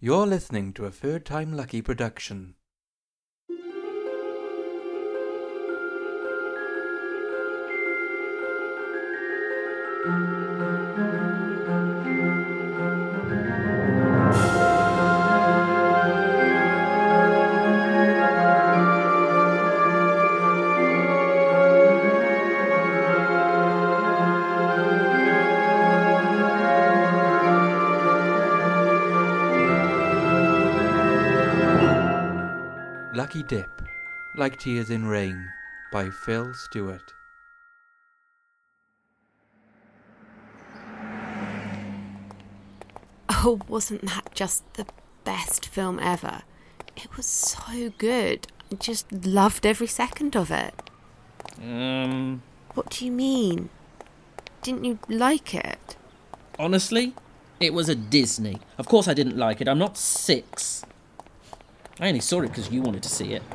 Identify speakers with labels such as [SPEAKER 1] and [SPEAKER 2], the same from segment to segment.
[SPEAKER 1] You're listening to a Third Time Lucky production. Lucky Dip, Like Tears in Rain, by Phil Stewart.
[SPEAKER 2] Oh, wasn't that just the best film ever? It was so good. I just loved every second of it. What do you mean? Didn't you like it?
[SPEAKER 3] Honestly, it was a Disney. Of course I didn't like it. I'm not 6. I only saw it because you wanted to see it.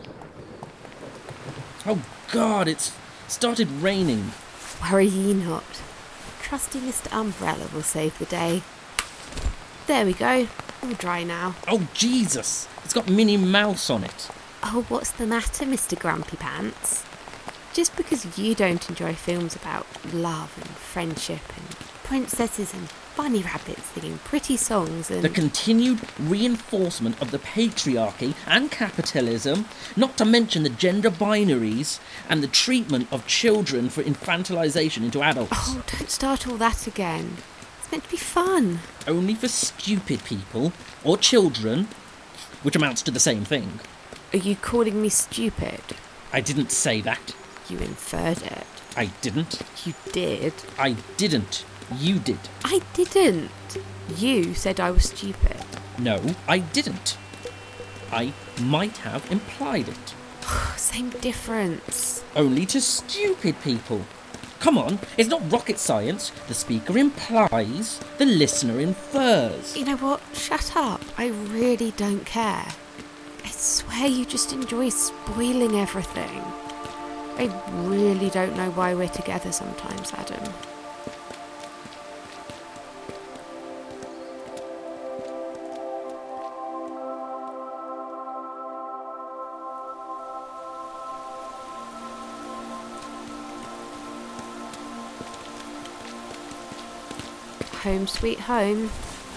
[SPEAKER 3] Oh God, it's started raining.
[SPEAKER 2] Worry ye not. Trusty Mr. Umbrella will save the day. There we go. All dry now.
[SPEAKER 3] Oh Jesus, it's got Minnie Mouse on it.
[SPEAKER 2] Oh, what's the matter, Mr. Grumpy Pants? Just because you don't enjoy films about love and friendship and princesses and bunny rabbits singing pretty songs and...
[SPEAKER 3] The continued reinforcement of the patriarchy and capitalism, not to mention the gender binaries and the treatment of children for infantilization into adults.
[SPEAKER 2] Oh, don't start all that again. It's meant to be fun.
[SPEAKER 3] Only for stupid people, or children, which amounts to the same thing.
[SPEAKER 2] Are you calling me stupid?
[SPEAKER 3] I didn't say that.
[SPEAKER 2] You inferred it.
[SPEAKER 3] I didn't.
[SPEAKER 2] You did.
[SPEAKER 3] I didn't. You did.
[SPEAKER 2] I didn't. You said I was stupid.
[SPEAKER 3] No, I didn't. I might have implied it.
[SPEAKER 2] Same difference.
[SPEAKER 3] Only to stupid people. Come on, it's not rocket science. The speaker implies, the listener infers.
[SPEAKER 2] You know what? Shut up. I really don't care. I swear you just enjoy spoiling everything. I really don't know why we're together sometimes, Adam. Home sweet home.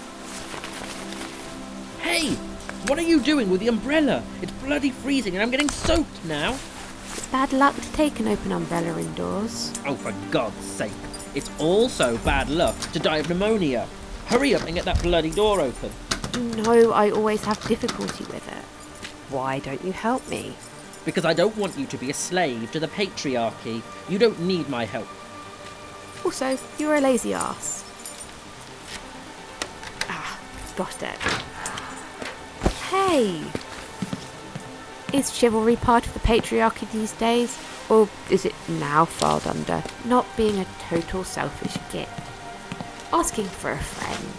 [SPEAKER 3] Hey, what are you doing with the umbrella? It's bloody freezing and I'm getting soaked now.
[SPEAKER 2] It's bad luck to take an open umbrella indoors.
[SPEAKER 3] Oh, for God's sake. It's also bad luck to die of pneumonia. Hurry up and get that bloody door open.
[SPEAKER 2] You know I always have difficulty with it. Why don't you help me?
[SPEAKER 3] Because I don't want you to be a slave to the patriarchy. You don't need my help.
[SPEAKER 2] Also, you're a lazy ass. Got it. Hey! Is chivalry part of the patriarchy these days? Or is it now filed under not being a total selfish git? Asking for a friend.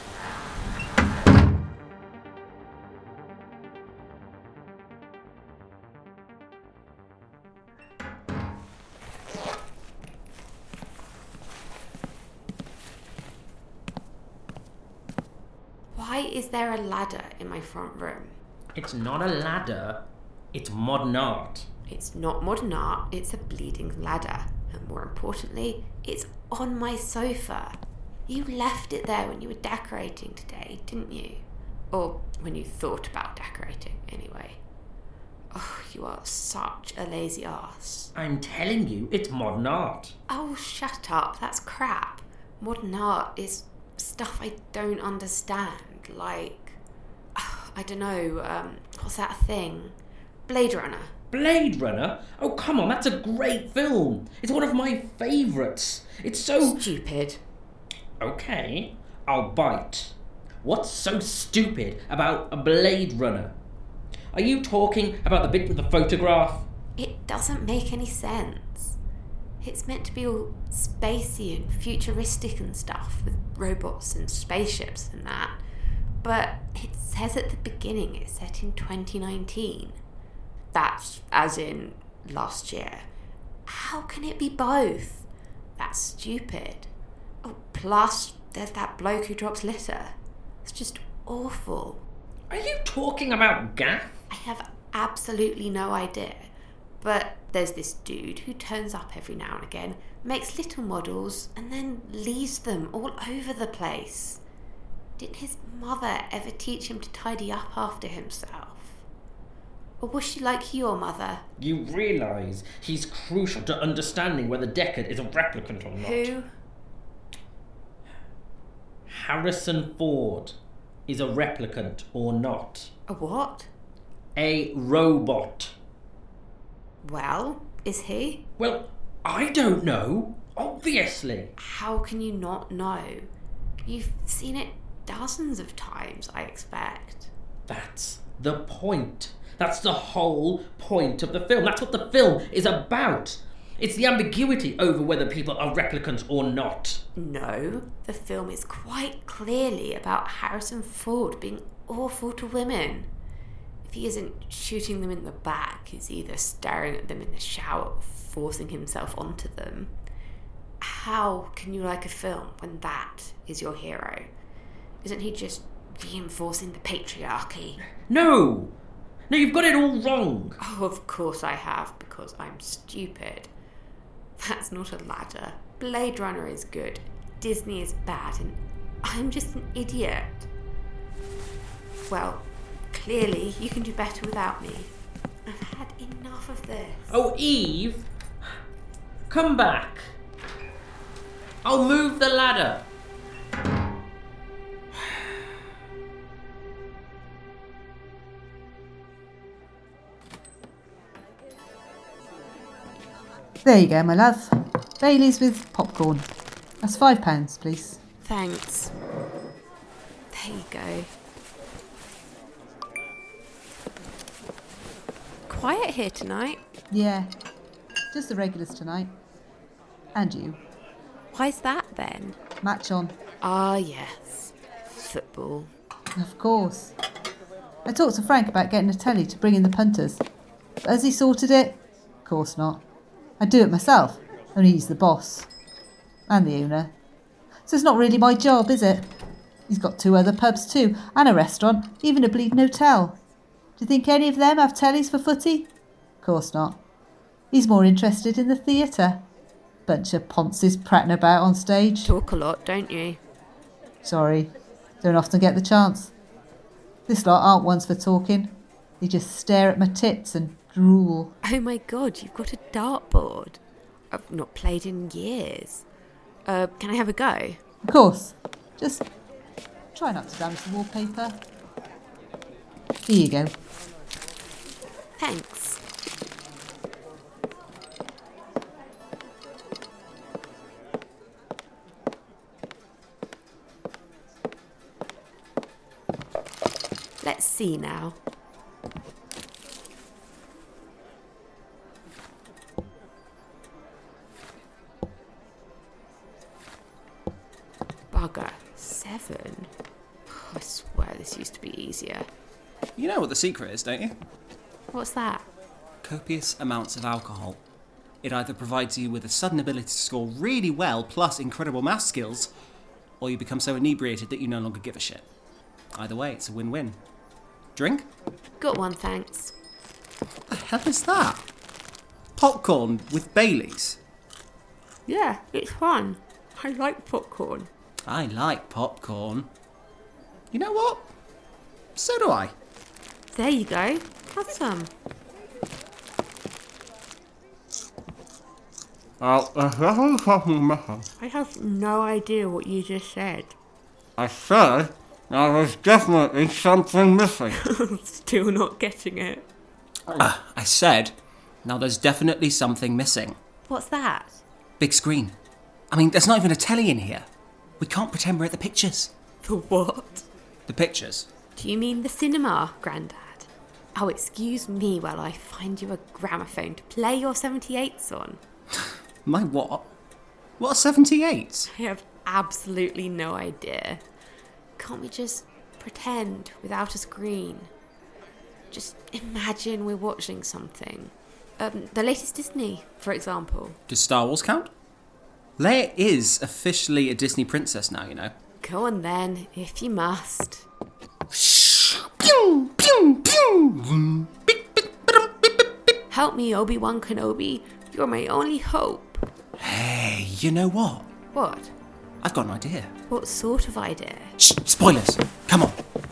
[SPEAKER 2] Why is there a ladder in my front room?
[SPEAKER 3] It's not a ladder, it's modern art.
[SPEAKER 2] It's not modern art, it's a bleeding ladder. And more importantly, it's on my sofa. You left it there when you were decorating today, didn't you? Or when you thought about decorating, anyway. Oh, you are such a lazy ass.
[SPEAKER 3] I'm telling you, it's modern art.
[SPEAKER 2] Oh, shut up, that's crap. Modern art is stuff I don't understand, like, I don't know, what's that thing? Blade Runner.
[SPEAKER 3] Blade Runner? Oh, come on, that's a great film. It's one of my favourites. It's so...
[SPEAKER 2] Stupid.
[SPEAKER 3] Okay, I'll bite. What's so stupid about a Blade Runner? Are you talking about the bit with the photograph?
[SPEAKER 2] It doesn't make any sense. It's meant to be all spacey and futuristic and stuff, with robots and spaceships and that. But it says at the beginning it's set in 2019. That's as in last year. How can it be both? That's stupid. Oh, plus there's that bloke who drops litter. It's just awful.
[SPEAKER 3] Are you talking about Gaff?
[SPEAKER 2] I have absolutely no idea. But there's this dude who turns up every now and again, makes little models, and then leaves them all over the place. Didn't his mother ever teach him to tidy up after himself? Or was she like your mother?
[SPEAKER 3] You realise he's crucial to understanding whether Deckard is a replicant or not.
[SPEAKER 2] Who?
[SPEAKER 3] Harrison Ford is a replicant or not.
[SPEAKER 2] A what?
[SPEAKER 3] A robot.
[SPEAKER 2] Well, is he?
[SPEAKER 3] Well, I don't know. Obviously.
[SPEAKER 2] How can you not know? You've seen it dozens of times, I expect.
[SPEAKER 3] That's the point. That's the whole point of the film. That's what the film is about. It's the ambiguity over whether people are replicants or not.
[SPEAKER 2] No, the film is quite clearly about Harrison Ford being awful to women. If he isn't shooting them in the back, he's either staring at them in the shower or forcing himself onto them. How can you like a film when that is your hero? Isn't he just reinforcing the patriarchy?
[SPEAKER 3] No! No, you've got it all wrong.
[SPEAKER 2] Oh, of course I have, because I'm stupid. That's not a ladder. Blade Runner is good, Disney is bad, and I'm just an idiot. Well, clearly you can do better without me. I've had enough of this.
[SPEAKER 3] Oh, Eve! Come back. I'll move the ladder.
[SPEAKER 4] There you go, my love. Baileys with popcorn. That's £5, please.
[SPEAKER 2] Thanks. There you go. Quiet here tonight.
[SPEAKER 4] Yeah, just the regulars tonight. And you.
[SPEAKER 2] Why's that then?
[SPEAKER 4] Match on.
[SPEAKER 2] Ah, yes. Football.
[SPEAKER 4] Of course. I talked to Frank about getting a telly to bring in the punters. But has he sorted it? Of course not. I'd do it myself, only he's the boss. And the owner. So it's not really my job, is it? He's got 2 other pubs too, and a restaurant, even a bleeding hotel. Do you think any of them have tellies for footy? Of course not. He's more interested in the theatre. Bunch of ponces prattling about on stage.
[SPEAKER 2] Talk a lot, don't you?
[SPEAKER 4] Sorry, don't often get the chance. This lot aren't ones for talking. They just stare at my tits and drool.
[SPEAKER 2] Oh my god, you've got a dartboard. I've not played in years. Can I have a go?
[SPEAKER 4] Of course. Just try not to damage the wallpaper. Here you go.
[SPEAKER 2] Thanks. Let's see now. Bugger. 7? I swear this used to be easier.
[SPEAKER 5] You know what the secret is, don't you?
[SPEAKER 2] What's that?
[SPEAKER 5] Copious amounts of alcohol. It either provides you with a sudden ability to score really well plus incredible math skills, or you become so inebriated that you no longer give a shit. Either way, it's a win-win. Drink?
[SPEAKER 2] Got one, thanks.
[SPEAKER 5] What the hell is that? Popcorn with Baileys?
[SPEAKER 2] Yeah, it's fun. I like popcorn.
[SPEAKER 5] I like popcorn. You know what? So do I.
[SPEAKER 2] There you go. Have some. I have no idea what you just said.
[SPEAKER 5] I said there was definitely something missing.
[SPEAKER 2] Still not getting it.
[SPEAKER 5] I said, now there's definitely something missing.
[SPEAKER 2] What's that?
[SPEAKER 5] Big screen. I mean, there's not even a telly in here. We can't pretend we're at the pictures.
[SPEAKER 2] The what?
[SPEAKER 5] The pictures?
[SPEAKER 2] Do you mean the cinema, Grandad? Oh, excuse me while I find you a gramophone to play your 78s on.
[SPEAKER 5] My what? What are 78s?
[SPEAKER 2] I have absolutely no idea. Can't we just pretend without a screen? Just imagine we're watching something. The latest Disney, for example.
[SPEAKER 5] Does Star Wars count? Leia is officially a Disney princess now, you know.
[SPEAKER 2] Go on then, if you must.
[SPEAKER 5] Pew!
[SPEAKER 2] help me, Obi-Wan Kenobi. You're my only hope.
[SPEAKER 5] Hey, you know what?
[SPEAKER 2] What?
[SPEAKER 5] I've got an idea.
[SPEAKER 2] What sort of idea?
[SPEAKER 5] Shh, spoilers. Come on.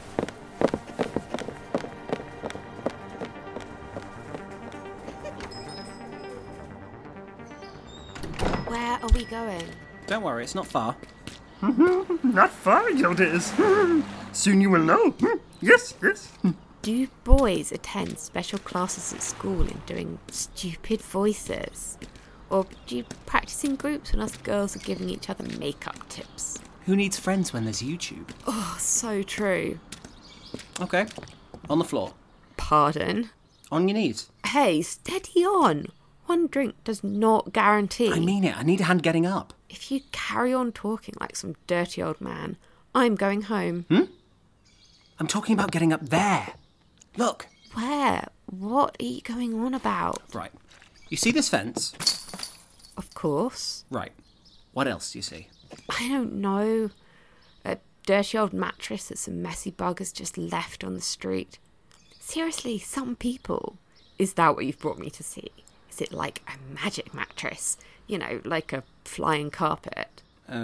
[SPEAKER 2] Where are we going?
[SPEAKER 5] Don't worry, it's not far.
[SPEAKER 6] Not far, Yodas. Soon you will know. Yes, yes.
[SPEAKER 2] Do boys attend special classes at school in doing stupid voices? Or do you practice in groups when us girls are giving each other makeup tips?
[SPEAKER 5] Who needs friends when there's YouTube?
[SPEAKER 2] Oh, so true.
[SPEAKER 5] Okay. On the floor.
[SPEAKER 2] Pardon?
[SPEAKER 5] On your knees.
[SPEAKER 2] Hey, steady on. One drink does not guarantee.
[SPEAKER 5] I mean it. I need a hand getting up.
[SPEAKER 2] If you carry on talking like some dirty old man, I'm going home.
[SPEAKER 5] I'm talking about getting up there. Look.
[SPEAKER 2] Where? What are you going on about?
[SPEAKER 5] Right. You see this fence?
[SPEAKER 2] Of course.
[SPEAKER 5] Right. What else do you see?
[SPEAKER 2] I don't know. A dirty old mattress that some messy buggers just left on the street. Seriously, some people. Is that what you've brought me to see? Is it like a magic mattress? You know, like a flying carpet?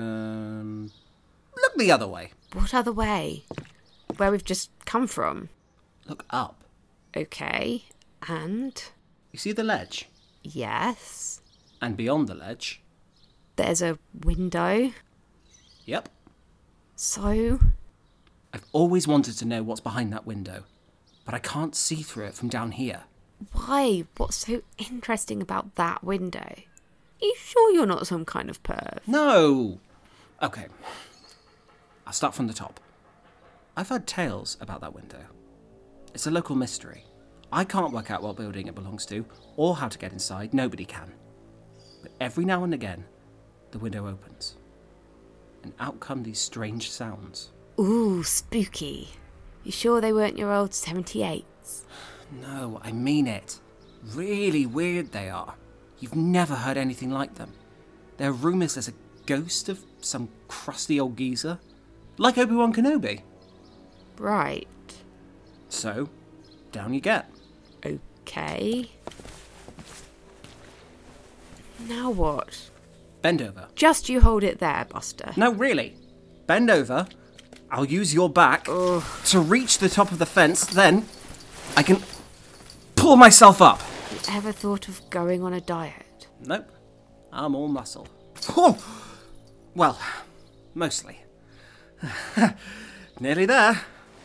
[SPEAKER 5] Look the other way.
[SPEAKER 2] What other way? Where we've just come from?
[SPEAKER 5] Look up.
[SPEAKER 2] Okay, and?
[SPEAKER 5] You see the ledge?
[SPEAKER 2] Yes.
[SPEAKER 5] And beyond the ledge?
[SPEAKER 2] There's a window.
[SPEAKER 5] Yep.
[SPEAKER 2] So?
[SPEAKER 5] I've always wanted to know what's behind that window, but I can't see through it from down here.
[SPEAKER 2] Why? What's so interesting about that window? Are you sure you're not some kind of perv?
[SPEAKER 5] No! Okay. I'll start from the top. I've heard tales about that window. It's a local mystery. I can't work out what building it belongs to, or how to get inside. Nobody can. But every now and again, the window opens. And out come these strange sounds.
[SPEAKER 2] Ooh, spooky. You sure they weren't your old 78s?
[SPEAKER 5] No, I mean it. Really weird they are. You've never heard anything like them. There are rumours there's a ghost of some crusty old geezer. Like Obi-Wan Kenobi.
[SPEAKER 2] Right.
[SPEAKER 5] So, down you get.
[SPEAKER 2] Okay. Now what?
[SPEAKER 5] Bend over.
[SPEAKER 2] Just you hold it there, Buster.
[SPEAKER 5] No, really. Bend over. I'll use your back to reach the top of the fence. Then I can pull myself up.
[SPEAKER 2] You ever thought of going on a diet?
[SPEAKER 5] Nope. I'm all muscle. Oh! Well, mostly. Nearly there.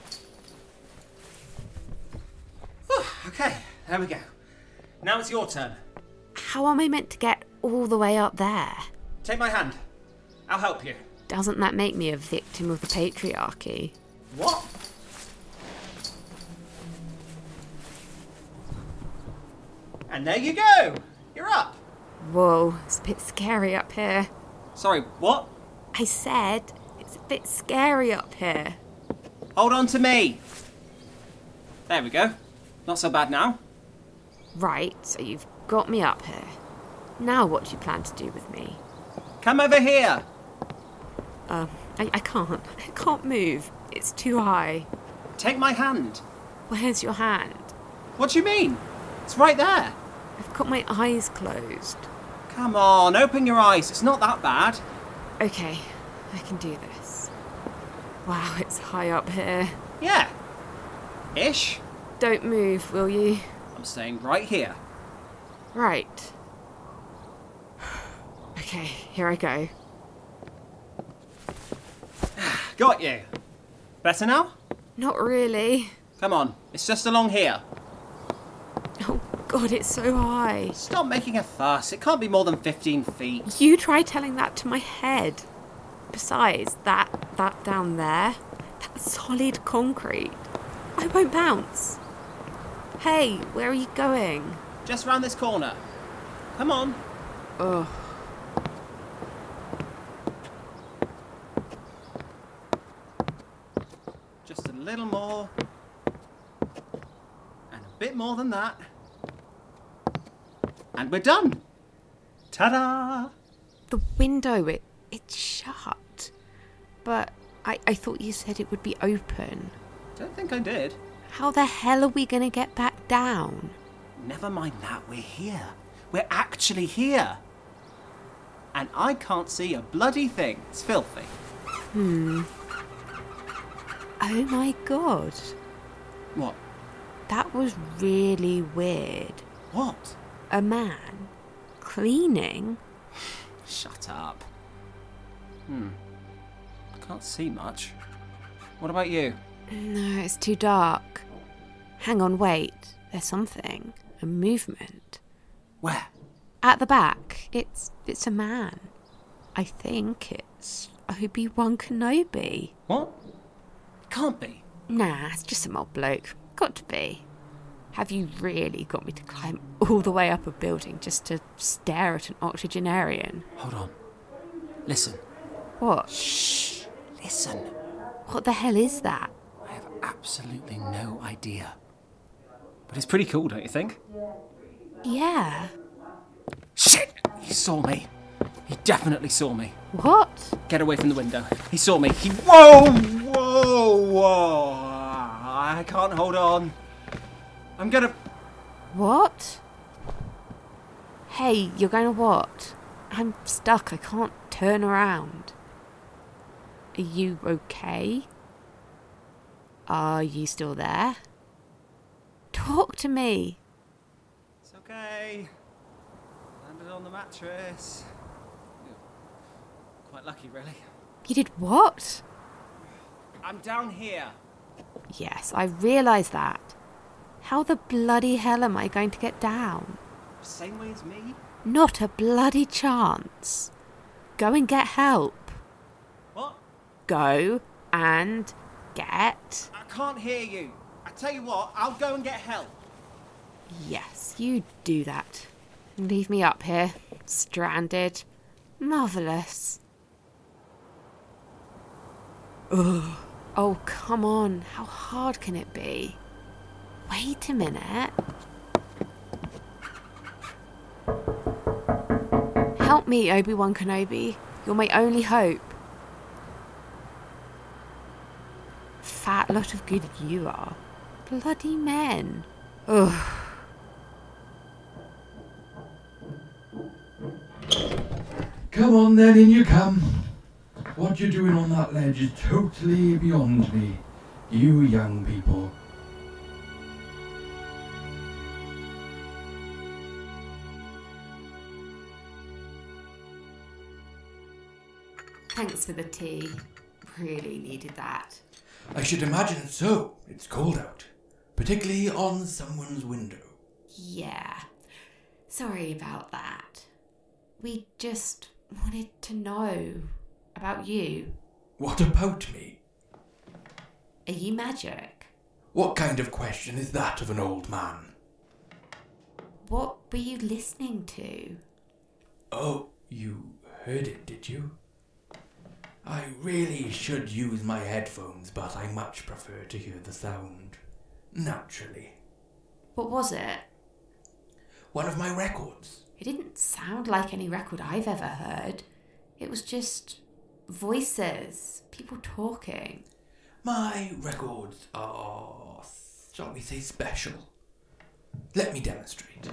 [SPEAKER 5] Okay, there we go. Now it's your turn.
[SPEAKER 2] How am I meant to get all the way up there?
[SPEAKER 5] Take my hand. I'll help you.
[SPEAKER 2] Doesn't that make me a victim of the patriarchy?
[SPEAKER 5] What? And there you go. You're up.
[SPEAKER 2] Whoa, it's a bit scary up here.
[SPEAKER 5] Sorry, what?
[SPEAKER 2] I said it's a bit scary up here.
[SPEAKER 5] Hold on to me. There we go. Not so bad now.
[SPEAKER 2] Right, so you've got me up here. Now what do you plan to do with me?
[SPEAKER 5] Come over here.
[SPEAKER 2] I can't. I can't move. It's too high.
[SPEAKER 5] Take my hand.
[SPEAKER 2] Where's your hand?
[SPEAKER 5] What do you mean? It's right there.
[SPEAKER 2] I've got my eyes closed.
[SPEAKER 5] Come on, open your eyes. It's not that bad.
[SPEAKER 2] Okay, I can do this. Wow, it's high up here.
[SPEAKER 5] Yeah. Ish.
[SPEAKER 2] Don't move, will you?
[SPEAKER 5] I'm staying right here.
[SPEAKER 2] Right. Okay, here I go.
[SPEAKER 5] Got you. Better now?
[SPEAKER 2] Not really.
[SPEAKER 5] Come on, it's just along here.
[SPEAKER 2] Oh God, it's so high.
[SPEAKER 5] Stop making a fuss. It can't be more than 15 feet.
[SPEAKER 2] You try telling that to my head. Besides, that down there, that's solid concrete. I won't bounce. Hey, where are you going?
[SPEAKER 5] Just round this corner. Come on.
[SPEAKER 2] Ugh.
[SPEAKER 5] Just a little more. And a bit more than that. And we're done. Ta-da!
[SPEAKER 2] The window, it's shut. But I thought you said it would be open.
[SPEAKER 5] Don't think I did.
[SPEAKER 2] How the hell are we going to get back down?
[SPEAKER 5] Never mind that, we're here. We're actually here. And I can't see a bloody thing. It's filthy.
[SPEAKER 2] Oh my god.
[SPEAKER 5] What?
[SPEAKER 2] That was really weird.
[SPEAKER 5] What?
[SPEAKER 2] A man cleaning?
[SPEAKER 5] Shut up. Can't see much. What about you?
[SPEAKER 2] No, it's too dark. Hang on, wait. There's something. A movement.
[SPEAKER 5] Where?
[SPEAKER 2] At the back. It's a man. I think it's Obi-Wan Kenobi.
[SPEAKER 5] What? Can't be.
[SPEAKER 2] Nah, it's just some old bloke. Got to be. Have you really got me to climb all the way up a building just to stare at an octogenarian?
[SPEAKER 5] Hold on. Listen.
[SPEAKER 2] What?
[SPEAKER 5] Shh. Listen.
[SPEAKER 2] What the hell is that?
[SPEAKER 5] I have absolutely no idea. But it's pretty cool, don't you think?
[SPEAKER 2] Yeah.
[SPEAKER 5] Shit! He saw me. He definitely saw me.
[SPEAKER 2] What?
[SPEAKER 5] Get away from the window. He saw me. Whoa! Whoa! I can't hold on. I'm gonna...
[SPEAKER 2] What? Hey, you're going to what? I'm stuck. I can't turn around. Are you okay? Are you still there? Talk to me.
[SPEAKER 5] It's okay. Landed on the mattress. Quite lucky, really.
[SPEAKER 2] You did what?
[SPEAKER 5] I'm down here.
[SPEAKER 2] Yes, I realise that. How the bloody hell am I going to get down?
[SPEAKER 5] Same way as me?
[SPEAKER 2] Not a bloody chance. Go and get help.
[SPEAKER 5] What?
[SPEAKER 2] Go and get...
[SPEAKER 5] I can't hear you. I tell you what, I'll go and get help.
[SPEAKER 2] Yes, you do that. Leave me up here, stranded. Marvellous. Ugh. Oh, come on. How hard can it be? Wait a minute. Help me, Obi-Wan Kenobi. You're my only hope. Fat lot of good you are. Bloody men. Ugh.
[SPEAKER 7] Come on then, in you come. What you're doing on that ledge is totally beyond me. You young people.
[SPEAKER 2] Thanks for the tea. Really needed that.
[SPEAKER 7] I should imagine so. It's cold out. Particularly on someone's window.
[SPEAKER 2] Yeah. Sorry about that. We just wanted to know about you.
[SPEAKER 7] What about me?
[SPEAKER 2] Are you magic?
[SPEAKER 7] What kind of question is that of an old man?
[SPEAKER 2] What were you listening to?
[SPEAKER 7] Oh, you heard it, did you? I really should use my headphones, but I much prefer to hear the sound naturally.
[SPEAKER 2] What was it?
[SPEAKER 7] One of my records.
[SPEAKER 2] It didn't sound like any record I've ever heard. It was just voices, people talking.
[SPEAKER 7] My records are, shall we say, special. Let me demonstrate.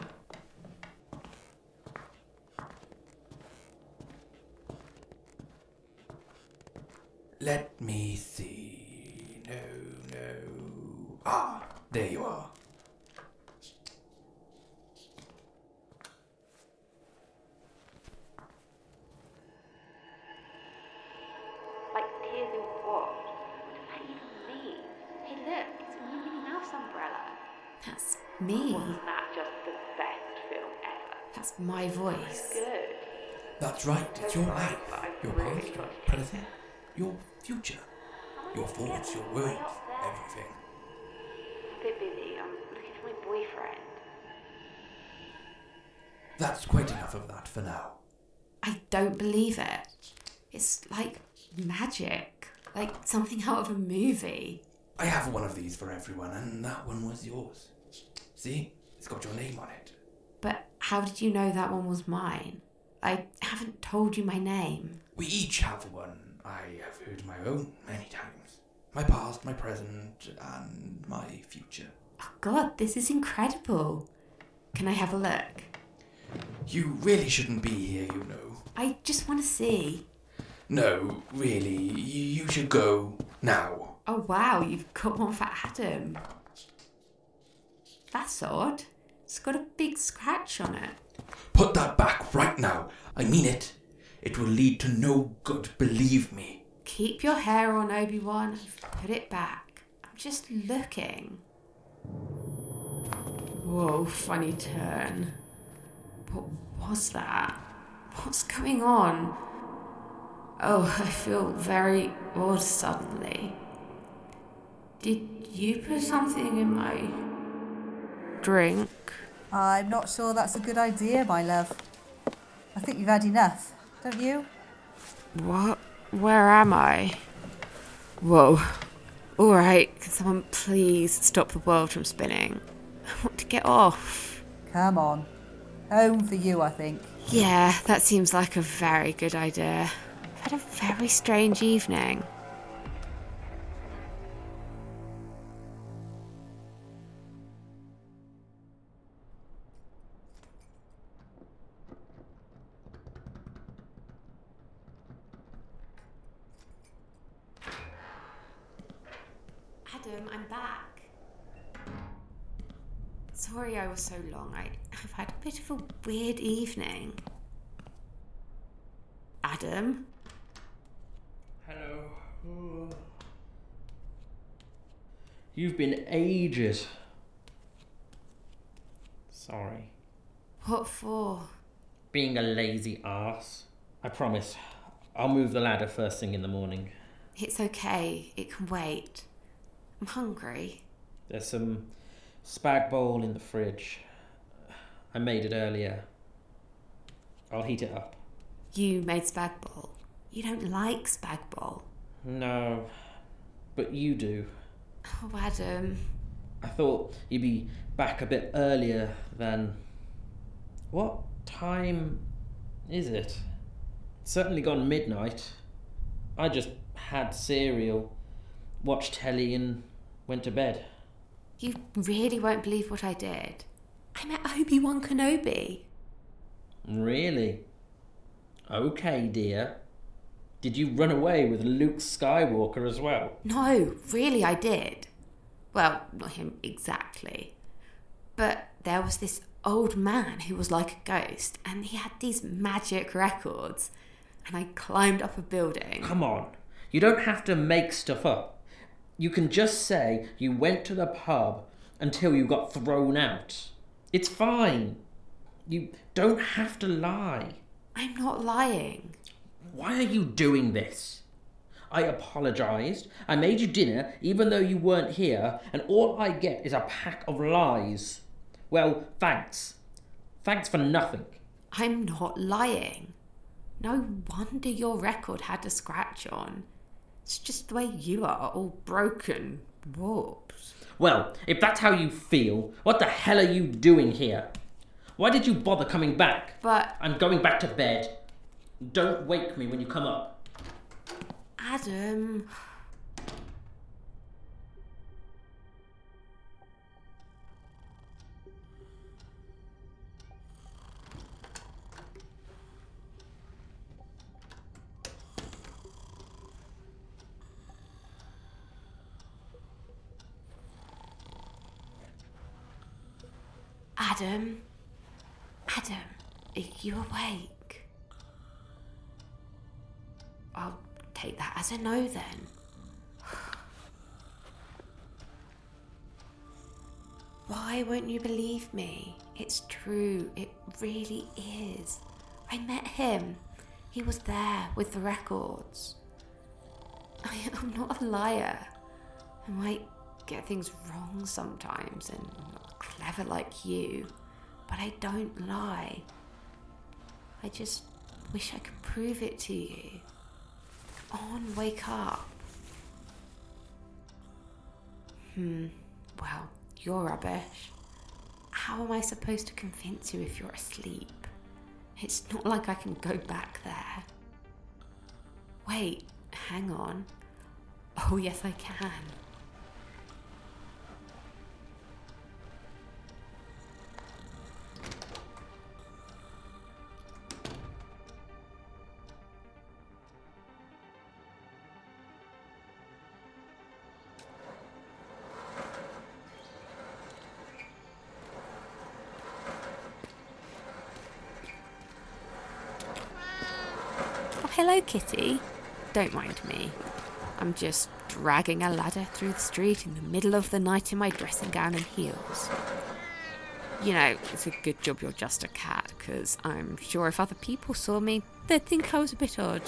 [SPEAKER 7] Let me see. No. Ah, there you are.
[SPEAKER 2] Like tears in what? What does that even mean? Hey look, it's a new Minnie Mouse umbrella. That's me.
[SPEAKER 8] Wasn't that just the best film ever?
[SPEAKER 2] That's my voice.
[SPEAKER 8] Good.
[SPEAKER 7] That's right, it's your life. Your past, your present, your future. Your thoughts, your words, everything.
[SPEAKER 8] I'm a bit busy. I'm looking for my boyfriend.
[SPEAKER 7] That's quite enough of that for now.
[SPEAKER 2] I don't believe it. It's like magic. Like something out of a movie.
[SPEAKER 7] I have one of these for everyone, and that one was yours. See? It's got your name on it.
[SPEAKER 2] But how did you know that one was mine? I haven't told you my name.
[SPEAKER 7] We each have one. I have heard my own many times. My past, my present, and my future.
[SPEAKER 2] Oh God, this is incredible. Can I have a look?
[SPEAKER 7] You really shouldn't be here, you know.
[SPEAKER 2] I just want to see.
[SPEAKER 7] No, really, you should go now.
[SPEAKER 2] Oh wow, you've got one for Adam. That's odd. It's got a big scratch on it.
[SPEAKER 7] Put that back right now. I mean it. It will lead to no good, believe me.
[SPEAKER 2] Keep your hair on, Obi-Wan. Put it back. I'm just looking. Whoa, funny turn. What was that? What's going on? Oh, I feel very odd suddenly. Did you put something in my drink?
[SPEAKER 4] I'm not sure that's a good idea, my love. I think you've had enough, don't you?
[SPEAKER 2] What? Where am I? Whoa. Alright, can someone please stop the world from spinning? I want to get off.
[SPEAKER 4] Come on. Home for you, I think.
[SPEAKER 2] Yeah, that seems like a very good idea. I've had a very strange evening. Adam, I'm back. Sorry I was so long. I've had a bit of a weird evening. Adam?
[SPEAKER 3] Hello. You've been ages. Sorry.
[SPEAKER 2] What for?
[SPEAKER 3] Being a lazy arse. I promise. I'll move the ladder first thing in the morning.
[SPEAKER 2] It's okay. It can wait. I'm hungry.
[SPEAKER 3] There's some spag bowl in the fridge. I made it earlier. I'll heat it up.
[SPEAKER 2] You made spag bowl. You don't like spag bowl.
[SPEAKER 3] No, but you do.
[SPEAKER 2] Oh, Adam.
[SPEAKER 3] I thought you'd be back a bit earlier than... What time is it? It's certainly gone midnight. I just had cereal, watched telly and went to bed.
[SPEAKER 2] You really won't believe what I did. I met Obi-Wan Kenobi.
[SPEAKER 3] Really? Okay, dear. Did you run away with Luke Skywalker as well?
[SPEAKER 2] No, really I did. Well, not him exactly. But there was this old man who was like a ghost, and he had these magic records. And I climbed up a building.
[SPEAKER 3] Come on. You don't have to make stuff up. You can just say you went to the pub until you got thrown out. It's fine. You don't have to lie.
[SPEAKER 2] I'm not lying.
[SPEAKER 3] Why are you doing this? I apologised. I made you dinner even though you weren't here, and all I get is a pack of lies. Well, thanks. Thanks for nothing.
[SPEAKER 2] I'm not lying. No wonder your record had a scratch on. It's just the way you are, all broken, warped.
[SPEAKER 3] Well, if that's how you feel, what the hell are you doing here? Why did you bother coming back?
[SPEAKER 2] But...
[SPEAKER 3] I'm going back to bed. Don't wake me when you come up.
[SPEAKER 2] Adam... Adam? Adam, are you awake? I'll take that as a no then. Why won't you believe me? It's true, it really is. I met him. He was there with the records. I'm not a liar. I might get things wrong sometimes and I'm not clever like you, but I don't lie. I just wish I could prove it to you. On, wake up. Well, you're rubbish. How am I supposed to convince you if you're asleep? It's not like I can go back there. Wait, hang on. Oh, yes, I can. Hello, kitty. Don't mind me. I'm just dragging a ladder through the street in the middle of the night in my dressing gown and heels. You know, it's a good job you're just a cat, because I'm sure if other people saw me, they'd think I was a bit odd.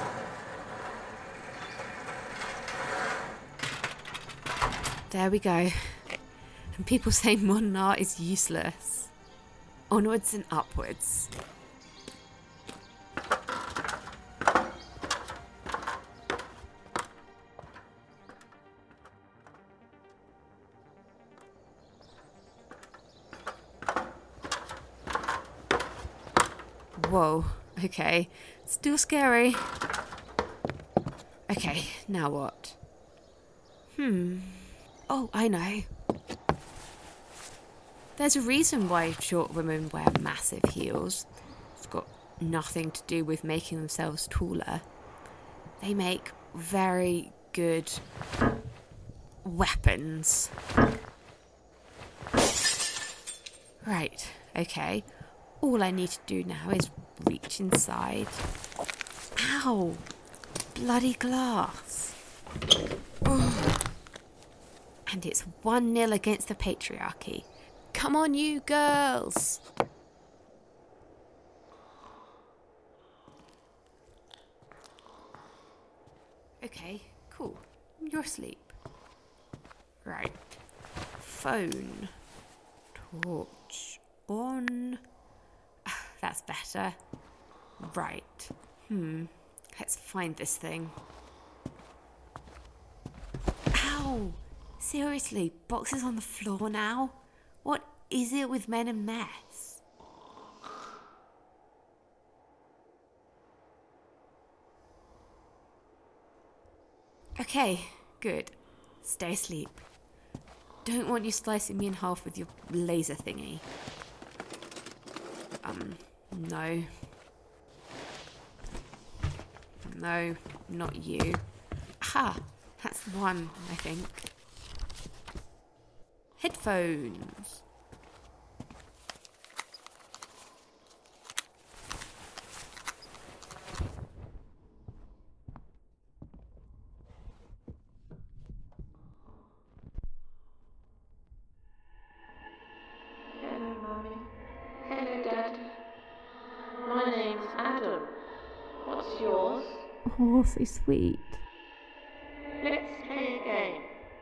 [SPEAKER 2] There we go. And people say modern art is useless. Onwards and upwards. Whoa, okay. Still scary. Okay, now what? Oh, I know. There's a reason why short women wear massive heels. It's got nothing to do with making themselves taller. They make very good weapons. Right, okay. All I need to do now is reach inside. Ow! Bloody glass. Oh. And it's 1-0 against the patriarchy. Come on, you girls! Okay, cool. You're asleep. Right. Phone. Torch on. That's better. Right. Let's find this thing. Ow! Seriously, boxes on the floor now? What is it with men and mess? Okay, good. Stay asleep. Don't want you slicing me in half with your laser thingy. No. No, not you. Aha! That's one, I think. Headphones.
[SPEAKER 9] Hello, Mommy. Hello, Dad. My name's Adam. What's yours?
[SPEAKER 2] Oh, so sweet.
[SPEAKER 9] Let's play a game.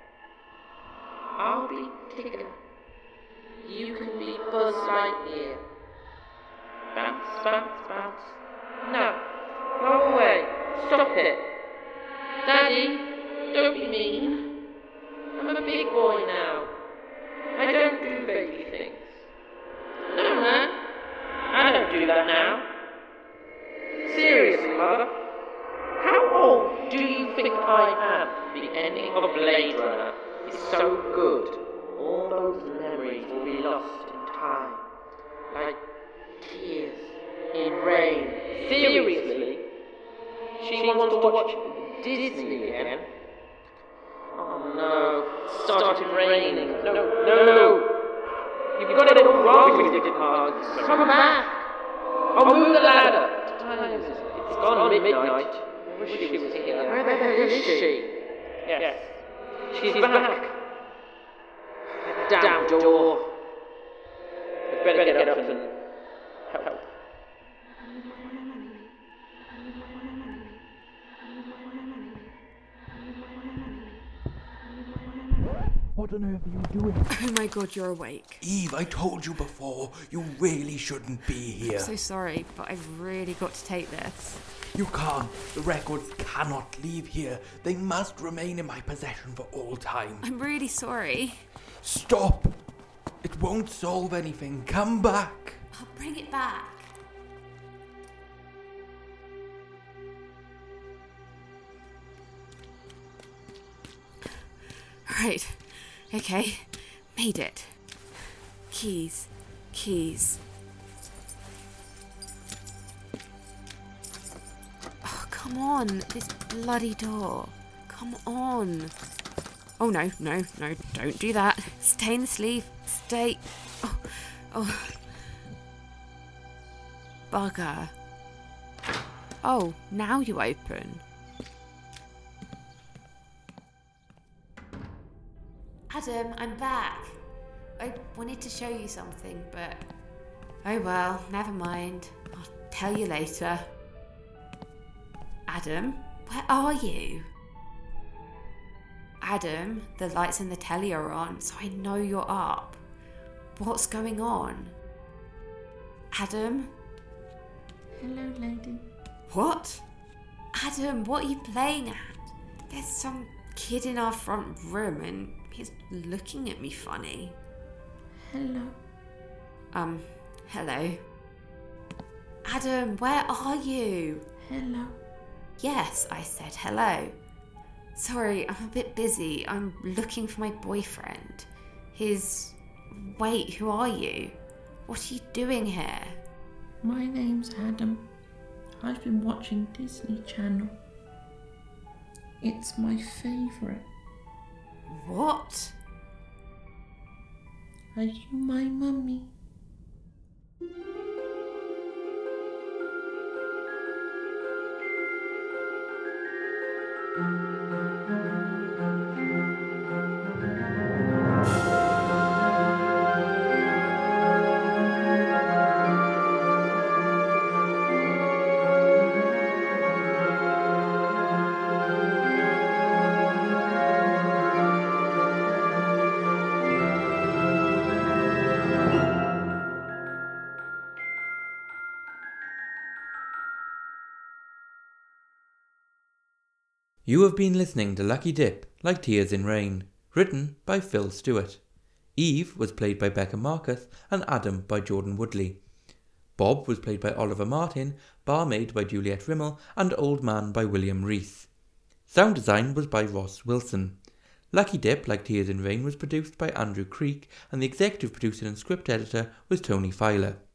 [SPEAKER 9] I'll be Tigger. You can be Buzz Lightyear. Bounce, bounce, bounce. No. Go away. Stop it. Daddy, don't be mean. I'm a big boy now. I don't do baby things. No, man. I don't do that now. Seriously, Mother. How old do you think I am? The ending of Blade Runner is so good. All those memories will be lost in time. Like tears in rain. Seriously? She wants to watch Disney again? Oh no, it started raining. No. You've got it all wrong with your cards. Come back. I'll move the ladder. What time is it? It's gone midnight. I wish she was here. Where the hell is she? Yes. She's back. That damn door. I'd better get up and help.
[SPEAKER 7] What on earth are you doing?
[SPEAKER 2] Oh my god, you're awake.
[SPEAKER 7] Eve, I told you before, you really shouldn't be here.
[SPEAKER 2] I'm so sorry, but I've really got to take this.
[SPEAKER 7] You can't. The records cannot leave here. They must remain in my possession for all time.
[SPEAKER 2] I'm really sorry.
[SPEAKER 7] Stop! It won't solve anything. Come back.
[SPEAKER 2] I'll bring it back. Right. Okay. Made it. Keys. Oh, come on. This bloody door. Come on. Oh, no. Don't do that. Stay in the sleeve. Stay. Oh. Bugger. Oh, now you open. Adam, I'm back. I wanted to show you something, but... Oh well, never mind. I'll tell you later. Adam, where are you? Adam, the lights in the telly are on, so I know you're up. What's going on? Adam?
[SPEAKER 9] Hello, lady.
[SPEAKER 2] What? Adam, what are you playing at? There's some kid in our front room and he's looking at me funny.
[SPEAKER 9] Hello.
[SPEAKER 2] Hello. Adam, where are you?
[SPEAKER 9] Hello.
[SPEAKER 2] Yes, I said hello. Sorry, I'm a bit busy. I'm looking for my boyfriend. Wait, who are you? What are you doing here?
[SPEAKER 9] My name's Adam. I've been watching Disney Channel. It's my favourite.
[SPEAKER 2] What?
[SPEAKER 9] Are you my mummy?
[SPEAKER 1] You have been listening to Lucky Dip, Like Tears in Rain, written by Phil Stewart. Eve was played by Becca Marcus and Adam by Jordan Woodley. Bob was played by Oliver Martin, Barmaid by Juliet Rimmel, and Old Man by William Reese. Sound design was by Ross Wilson. Lucky Dip, Like Tears in Rain was produced by Andrew Creek, and the executive producer and script editor was Tony Filer.